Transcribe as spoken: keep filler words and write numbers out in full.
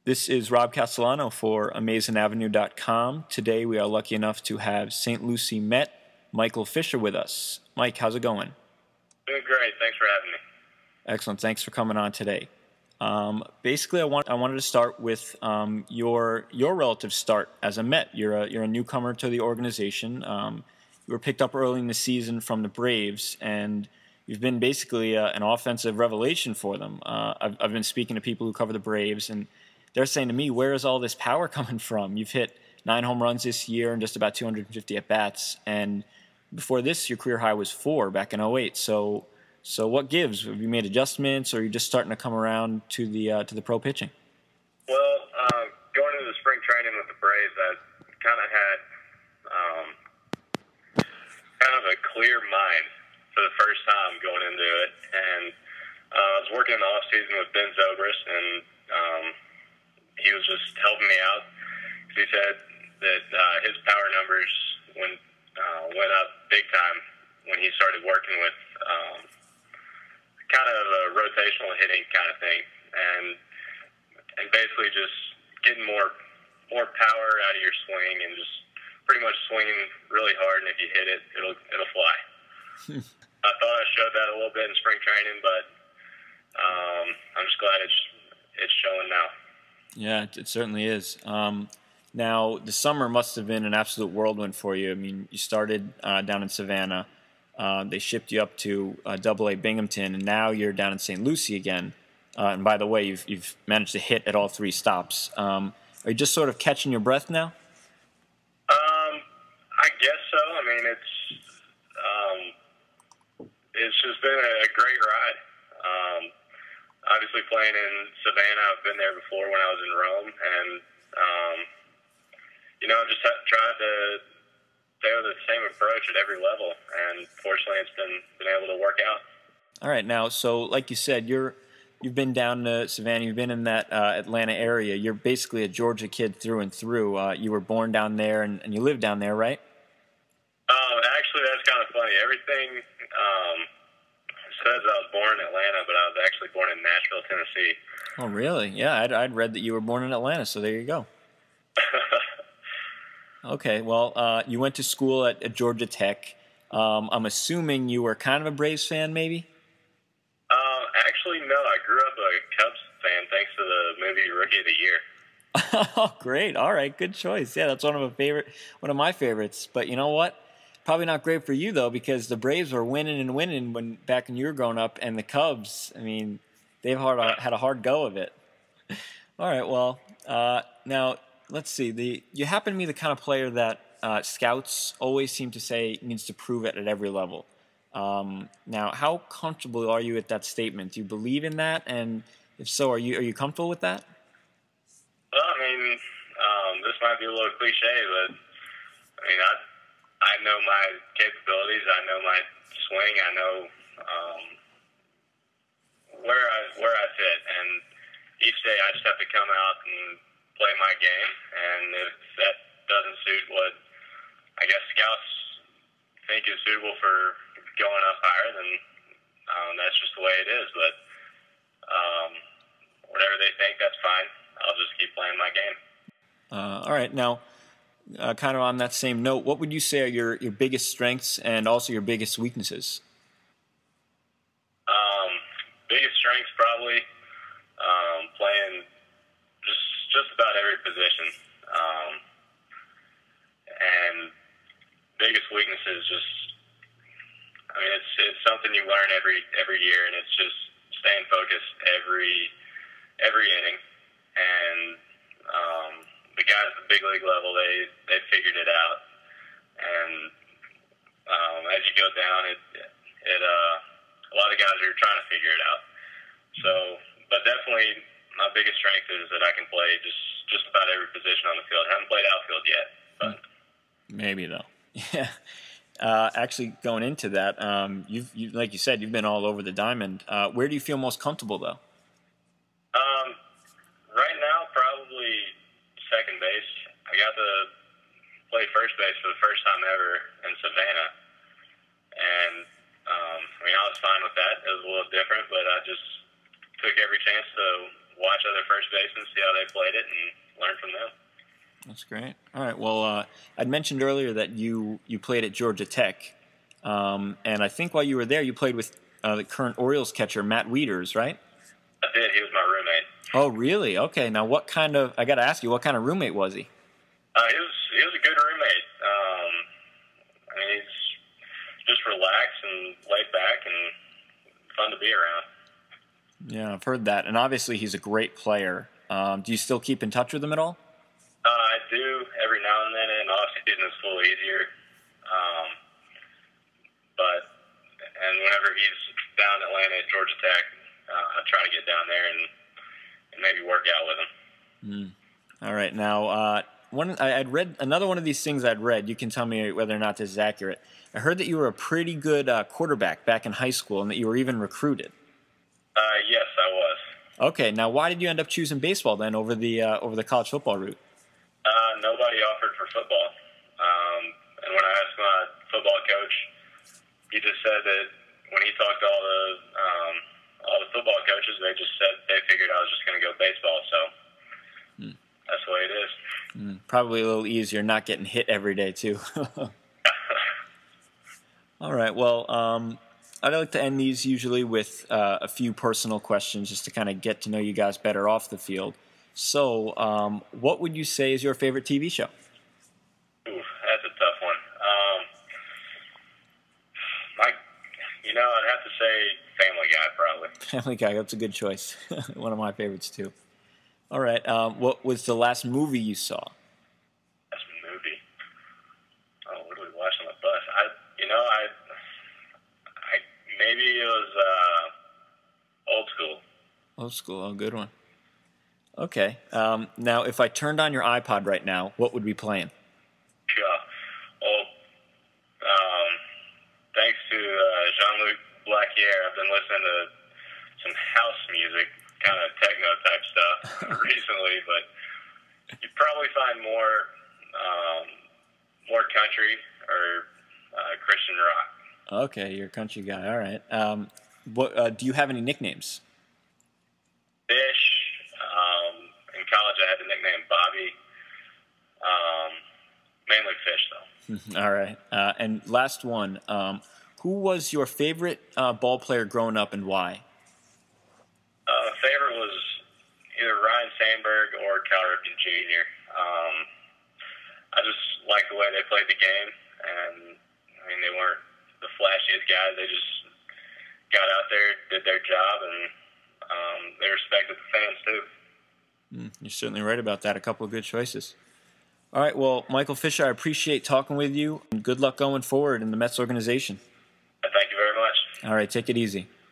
This is Rob Castellano for Amazin Avenue dot com. Today we are lucky enough to have Saint Lucie Met Michael Fisher with us. Mike, how's it going? Doing great. Thanks for having me. Excellent. Thanks for coming on today. Um, basically, I want I wanted to start with um, your your relative start as a Met. You're a you're a newcomer to the organization. Um, you were picked up early in the season from the Braves, and you've been basically uh, an offensive revelation for them. Uh, I've I've been speaking to people who cover the Braves, and they're saying to me, where is all this power coming from? You've hit nine home runs this year and just about two hundred fifty at-bats. And before this, your career high was four back in oh eight. So so what gives? Have you made adjustments, or are you just starting to come around to the uh, to the pro pitching? Well, um, going into the spring training with the Braves, I kind of had um, kind of a clear mind for the first time going into it. And uh, I was working in the off-season with Ben Zobrist, and um, he was just helping me out. He said that uh, his power numbers went uh, went up big time when he started working with um, kind of a rotational hitting kind of thing, and and basically just getting more more power out of your swing and just pretty much swinging really hard. And if you hit it, it'll it'll fly. I thought I showed that a little bit in spring training, but um, I'm just glad it's it's showing now. Yeah, it, it certainly is. Um, now, the summer must have been an absolute whirlwind for you. I mean, you started uh, down in Savannah. Uh, they shipped you up to uh, Double A Binghamton, and now you're down in Saint Lucie again. Uh, and by the way, you've you've managed to hit at all three stops. Um, are you just sort of catching your breath now? Um, I guess so. I mean, it's um, it's just been a great ride. Um, Obviously, playing in Savannah, I've been there before when I was in Rome, and um, you know, I've just tried to stay with the same approach at every level, and fortunately, it's been been able to work out. All right, now, so like you said, you're you've been down to Savannah, you've been in that uh, Atlanta area. You're basically a Georgia kid through and through. Uh, you were born down there, and, and you live down there, right? Um, actually, that's kind of funny. Everything. Um, says I was born in Atlanta, but I was actually born in Nashville, Tennessee. Oh, really? Yeah, I'd, I'd read that you were born in Atlanta, so there you go. Okay, well, uh, you went to school at, at Georgia Tech. Um, I'm assuming you were kind of a Braves fan, maybe? Um, actually, no. I grew up a Cubs fan thanks to the movie Rookie of the Year. Oh, great. All right, good choice. Yeah, that's one of my favorite, one of my favorites. But you know what? Probably not great for you, though, because the Braves were winning and winning when back when you were growing up, and the Cubs, I mean, they've hard, had a hard go of it. All right, well, uh, now, let's see. The You happen to be the kind of player that uh, scouts always seem to say needs to prove it at every level. Um, now, how comfortable are you with that statement? Do you believe in that? And if so, are you are you comfortable with that? Well, I mean, um, this might be a little cliche, but, I mean, I... I know my capabilities. I know my swing. I know um, where I where I fit, and each day I just have to come out and play my game. And if that doesn't suit what I guess scouts think is suitable for going up higher, then um, that's just the way it is. But um, whatever they think, that's fine. I'll just keep playing my game. Uh, all right, now. Uh, kind of on that same note, what would you say are your, your biggest strengths and also your biggest weaknesses? Um, biggest strengths probably um, playing just just about every position, um, and biggest weaknesses just I mean it's it's something you learn every every year, and it's just staying focused every every inning, and um, the guys at the big league level, they, they figured it out. And um, as you go down, it, it uh, a lot of guys are trying to figure it out. So, but definitely my biggest strength is that I can play just, just about every position on the field. I haven't played outfield yet, but maybe though. Yeah. Uh, actually, going into that, um, you've you, like you said, you've been all over the diamond. Uh, where do you feel most comfortable, though? Um, right now, probably second base. I got to play first base for the first time ever in Savannah, and um, I mean, I was fine with that. It was a little different, but I just took every chance to watch other first basemen, see how they played it, and learn from them. That's great. All right. Well, uh, I'd mentioned earlier that you, you played at Georgia Tech, um, and I think while you were there, you played with uh, the current Orioles catcher, Matt Wieters, right? I did. He was my roommate. Oh, really? Okay. Now, what kind of – I got to ask you, what kind of roommate was he? Uh, he was he was a good roommate. Um, I mean, he's just relaxed and laid back and fun to be around. Yeah, I've heard that. And obviously he's a great player. Um, do you still keep in touch with him at all? Uh, I do every now and then, and off-season is a little easier. Um, but, and whenever he's down in Atlanta at Georgia Tech, uh, I try to get down there and, and maybe work out with him. Mm. All right. Now, uh, one I, I'd read another one of these things I'd read. You can tell me whether or not this is accurate. I heard that you were a pretty good uh, quarterback back in high school and that you were even recruited. Uh, yes, I was. Okay. Now, why did you end up choosing baseball then over the uh, over the college football route? Uh, nobody offered for football. Um, and when I asked my football coach, he just said that when he talked to all the um, all the football coaches, they just said they figured I was just going to go baseball. So hmm. that's the way it is. Mm, probably a little easier not getting hit every day too. All right. Well, um, I'd like to end these usually with uh, a few personal questions just to kind of get to know you guys better off the field. So, um, what would you say is your favorite T V show? Ooh, that's a tough one. Um, my, you know, I'd have to say Family Guy, probably. Family Guy, that's a good choice. One of my favorites, too. All right. Um, what was the last movie you saw? Last movie? Oh, what did we watch on the bus? I, you know, I, I maybe it was uh, Old School. Old School, oh, good one. Okay. Um, now, if I turned on your iPod right now, what would be playing? Yeah. Well, um, thanks to uh, Jean-Luc Blacquier, I've been listening to some house music, kind of techno type stuff recently, but you'd probably find more um, more country or uh, Christian rock. Okay, you're a country guy. All right. Um, what uh, do you have any nicknames? Fish. Um, in college, I had the nickname Bobby. Um, mainly Fish, though. All right. Uh, and last one. Um, who was your favorite uh, ball player growing up and why? Uh, favorite was either Ryan Sandberg or Cal Ripken Junior Um, I just liked the way they played the game, and I mean they weren't the flashiest guys. They just got out there, did their job, and um, they respected the fans too. Mm, you're certainly right about that. A couple of good choices. All right. Well, Michael Fisher, I appreciate talking with you, and good luck going forward in the Mets organization. Thank you very much. All right. Take it easy.